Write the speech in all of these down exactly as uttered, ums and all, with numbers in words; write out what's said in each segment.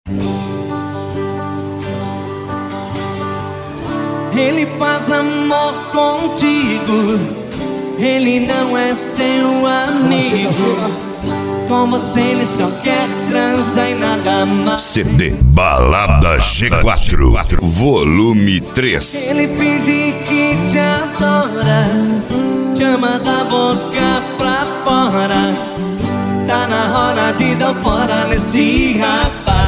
Ele faz amor contigo, ele não é seu amigo. Com você ele só quer transar e nada mais. C D Balada G quatro, volume três. Ele finge que te adora, te ama da boca pra fora. Tá na hora de dar fora nesse rapaz.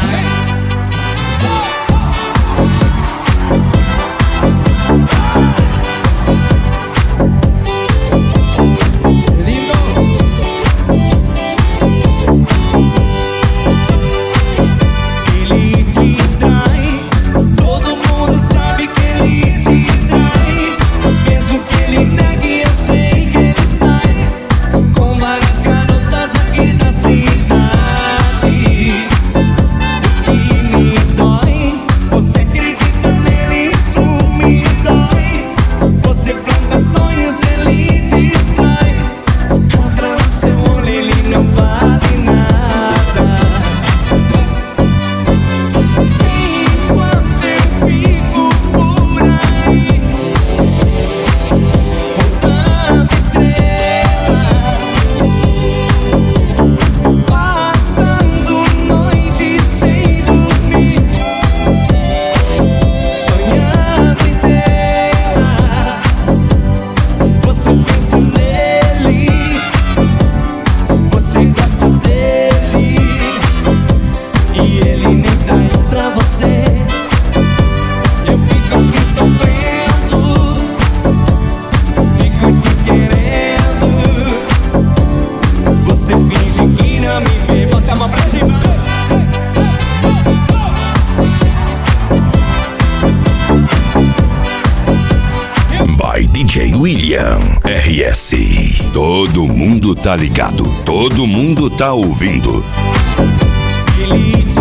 D J William R S. Todo mundo tá ligado, todo mundo tá ouvindo. Ele